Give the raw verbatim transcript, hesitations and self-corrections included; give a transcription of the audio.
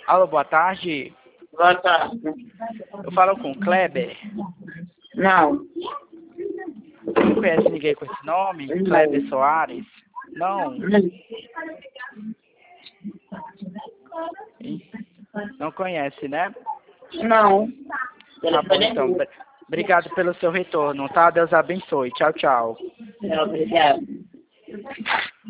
Alô, boa tarde. Boa tarde. Eu falo com o Kleber. Não. Você não conhece ninguém com esse nome? Não. Kleber Soares? Não? Não conhece, né? Não. Tá bom, então. Obrigado pelo seu retorno, tá? Deus abençoe. Tchau, tchau. Obrigado.